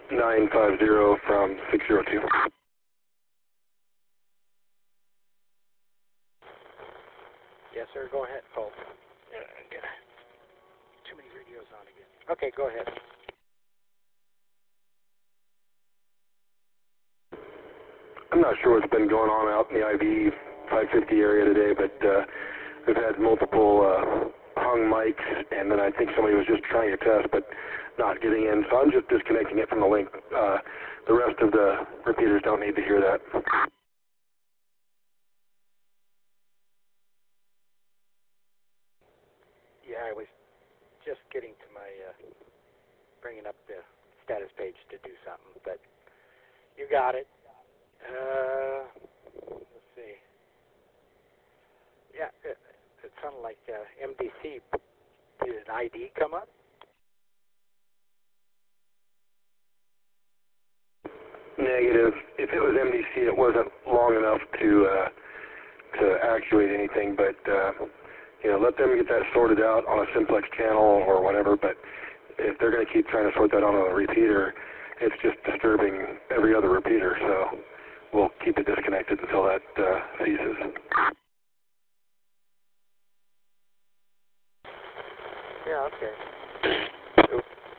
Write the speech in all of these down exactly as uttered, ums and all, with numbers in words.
nine five zero from six zero two. Yes, sir. Go ahead. Oh, uh, get too many radios on again. Okay, go ahead. I'm not sure what's been going on out in the I V five fifty area today, but uh, we've had multiple uh, hung mics, and then I think somebody was just trying to test, but not getting in. So I'm just disconnecting it from the link. Uh, the rest of the repeaters don't need to hear that. Yeah, I was just getting to my, uh, bringing up the status page to do something, but you got it. Uh, let's see. Yeah, it, it sounded like uh, M D C. Did an I D come up? Negative. If it was M D C, it wasn't long enough to uh, to actuate anything, but uh, you know, let them get that sorted out on a simplex channel or whatever. But if they're going to keep trying to sort that out on a repeater, it's just disturbing every other repeater. So we'll keep it disconnected until that uh, ceases. Yeah. Okay.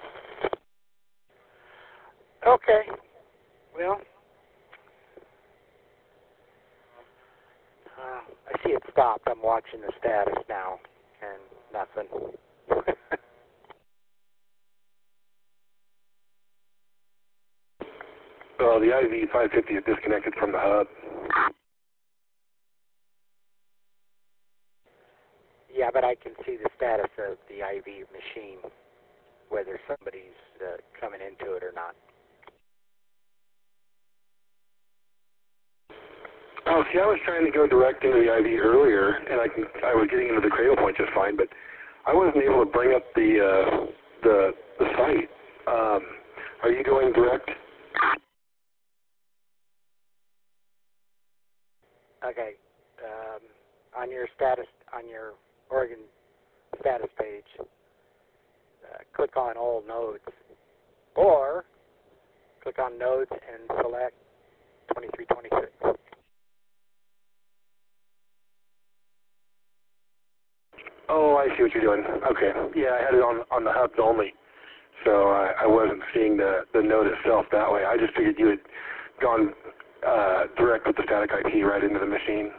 Okay. Well, uh, I see it stopped. I'm watching the status now, and nothing. Well, the I V five fifty is disconnected from the hub. Yeah, but I can see the status of the I V machine, whether somebody's uh, coming into it or not. Oh, see, I was trying to go direct into the I V earlier, and I can, I was getting into the cradle point just fine, but I wasn't able to bring up the uh, the the site. Um, are you going direct? Okay. Um, on your status, on your Oregon status page, uh, click on all nodes, or click on nodes and select twenty-three twenty-six. Oh, I see what you're doing. Okay. Yeah, I had it on on the hubs only, so I, I wasn't seeing the the node itself that way. I just figured you had gone uh, direct with the static I P right into the machine.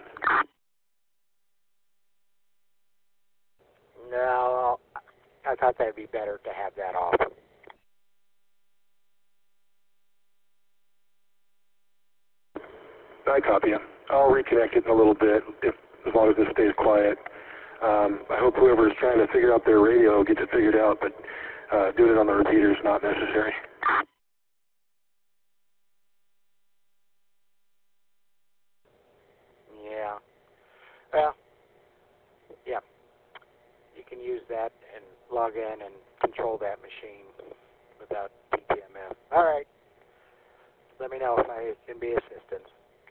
No, I thought that'd be better to have that off. I copy you. I'll reconnect it in a little bit, if as long as this stays quiet. Um, I hope whoever is trying to figure out their radio gets it figured out, but uh, doing it on the repeater is not necessary. Yeah. Well, yeah. You can use that and log in and control that machine without P T M F. All right. Let me know if I can be assistance.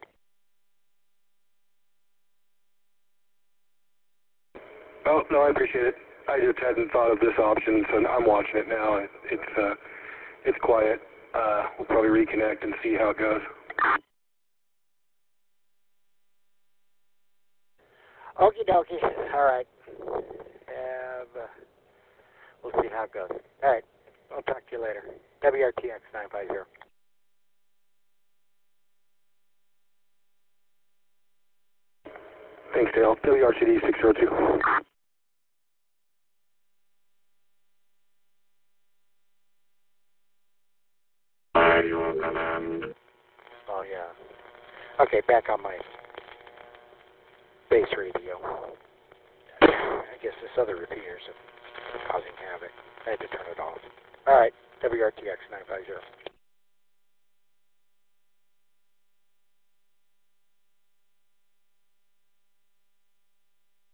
Oh, no, I appreciate it. I just hadn't thought of this option, so I'm watching it now. It's uh, it's quiet. Uh, we'll probably reconnect and see how it goes. Okie dokie. All right. Have, uh, we'll see how it goes. All right. I'll talk to you later. W R T X nine five zero. Thanks, Dale. W R T D six zero two. Oh, yeah. Okay, back on my base radio. I guess this other repeaters are causing havoc. I had to turn it off. All right, W R T X nine five zero.